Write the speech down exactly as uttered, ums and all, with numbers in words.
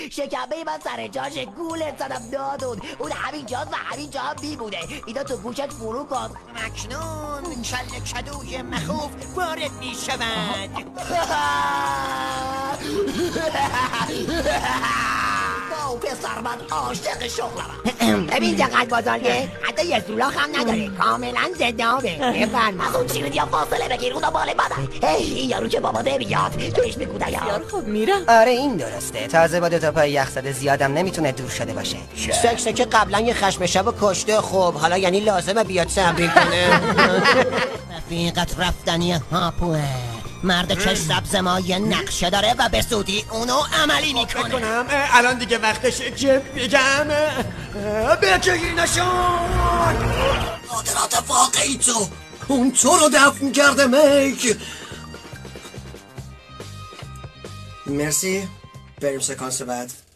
شکمه من سر جاش گولت زدم دادون. اون همین جاست و همین جا هم میمونه. اینا تو گوشت فرو کن. مکنون کل کدوی مخوف وارد میشود. او پسر من عاشق شغلم. ببین دقت بازارگه حتی یه سولاخ هم نداره، کاملا زدابه. بفرما از اون چیزی ها فاصله بگیر، اونا مال منن. هی این یارو که بابا نمیاد تویش بگودم. بسیار خوب میرم. آره این درسته، تازه با دو تا پای یخ زده زیادم نمیتونه دور شده باشه. سکسه که قبلا یه خشم شب کشته، خب حالا یعنی لازمه بیاد تمرین کنه. رفیقت رفتنی هاپوه، مرد چش سبز ما یه نقشه داره و به زودی اونو عملی میکنه. کنم الان دیگه وقتشه که بگم بگی نشون قدرات واقعی تو اون تو رو دفن کرده میک. مرسی، بریم سکانس بعد.